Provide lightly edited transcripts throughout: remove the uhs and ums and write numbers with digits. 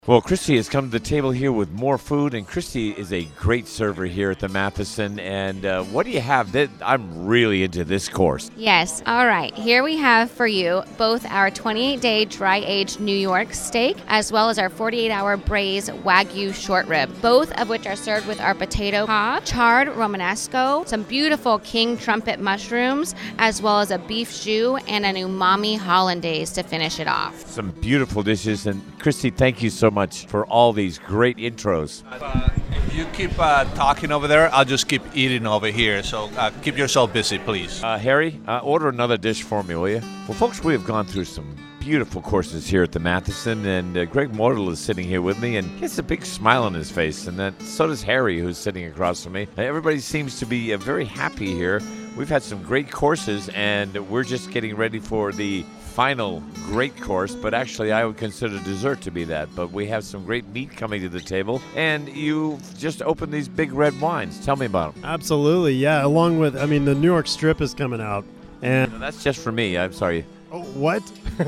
Well, Christy has come to the table here with more food, and Christy is a great server here at the Matheson. And what do you have? I'm really into this course. Yes. All right. Here we have for you both our 28-day dry-aged New York steak as well as our 48-hour braised Wagyu short rib, both of which are served with our potato cob, charred Romanesco, some beautiful king trumpet mushrooms, as well as a beef jus and an umami hollandaise to finish it off. Some beautiful dishes. And Christy, thank you so much for all these great intros. If you keep talking over there, I'll just keep eating over here. So keep yourself busy, please. Harry, order another dish for me, will you? Well, folks, we have gone through some beautiful courses here at the Matheson, and Greg Mortal is sitting here with me, and he has a big smile on his face, and so does Harry, who's sitting across from me. Everybody seems to be very happy here. We've had some great courses, and we're just getting ready for the final great course, but actually I would consider dessert to be that. But we have some great meat coming to the table, and you just opened these big red wines. Tell me about them. Absolutely, yeah. Along with, the New York Strip is coming out. And no, that's just for me. I'm sorry. Oh, what?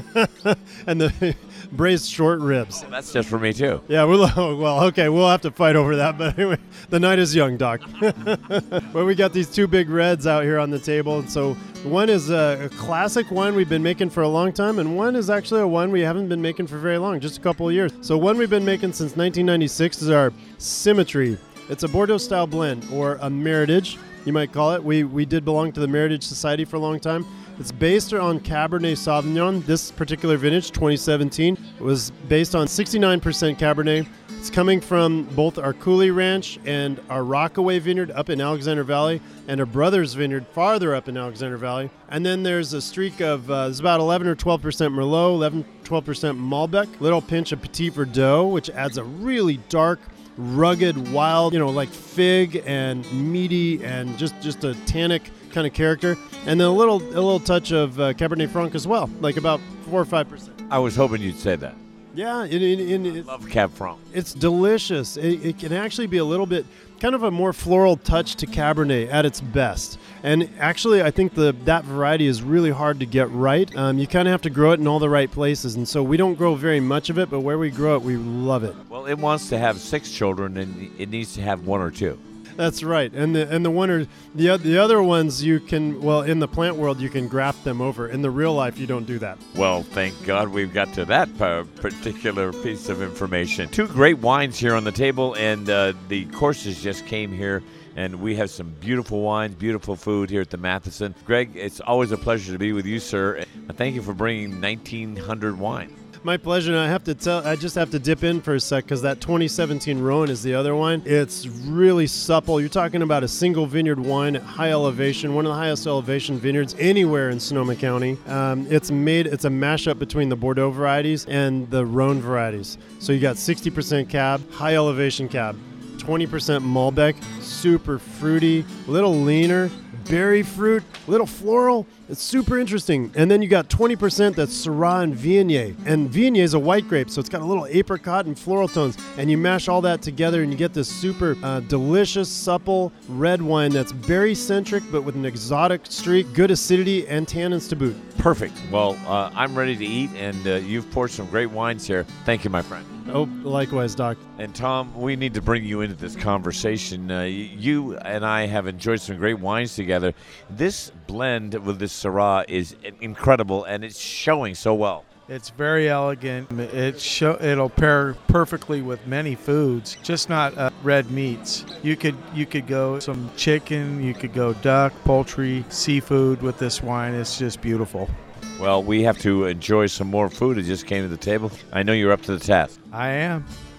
And the braised short ribs. Oh, that's just for me, too. Yeah, well, okay, we'll have to fight over that. But anyway, the night is young, Doc. Well, we got these two big reds out here on the table. And so one is a classic wine we've been making for a long time, and one is actually a wine we haven't been making for very long, just a couple of years. So one we've been making since 1996 is our Symmetry. It's a Bordeaux-style blend, or a Meritage, you might call it. We did belong to the Meritage Society for a long time. It's based on Cabernet Sauvignon. This particular vintage, 2017, was based on 69% Cabernet. It's coming from both our Cooley Ranch and our Rockaway Vineyard up in Alexander Valley, and our Brothers Vineyard farther up in Alexander Valley. And then there's a streak of, there's about 11 or 12% Merlot, 11-12% Malbec, little pinch of Petit Verdot, which adds a really dark, rugged, wild, like fig and meaty and just a tannic kind of character, and then a little touch of Cabernet Franc as well, like about 4 or 5%. I was hoping you'd say that. Yeah, I love Cab Franc. It's delicious. It can actually be a little bit kind of a more floral touch to Cabernet at its best. And actually, I think that variety is really hard to get right. You kind of have to grow it in all the right places, and so we don't grow very much of it, but where we grow it, we love it. Well, it wants to have 6 children, and it needs to have 1 or 2. That's right, and the one or the other ones you can, well, in the plant world you can graft them over. In the real life, you don't do that. Well, thank God we've got to that particular piece of information. 2 great wines here on the table, and the courses just came here. And we have some beautiful wines, beautiful food here at the Matheson. Greg, it's always a pleasure to be with you, sir. Thank you for bringing 1,900 wine. My pleasure. And I just have to dip in for a sec because that 2017 Rhone is the other wine. It's really supple. You're talking about a single vineyard wine at high elevation, one of the highest elevation vineyards anywhere in Sonoma County. It's a mashup between the Bordeaux varieties and the Rhone varieties. So you got 60% cab, high elevation cab, 20% Malbec, super fruity, little leaner, berry fruit, little floral. It's super interesting. And then you got 20% that's Syrah and Viognier. And Viognier is a white grape, so it's got a little apricot and floral tones. And you mash all that together and you get this super delicious, supple red wine that's berry-centric but with an exotic streak, good acidity, and tannins to boot. Perfect. Well, I'm ready to eat, and you've poured some great wines here. Thank you, my friend. Oh, likewise, Doc. And Tom, we need to bring you into this conversation. You and I have enjoyed some great wines together. This blend with this Syrah is incredible, and it's showing so well. It's very elegant. It'll pair perfectly with many foods, just not red meats. You could go some chicken, you could go duck, poultry, seafood with this wine. It's just beautiful. Well, we have to enjoy some more food. It just came to the table. I know you're up to the task. I am.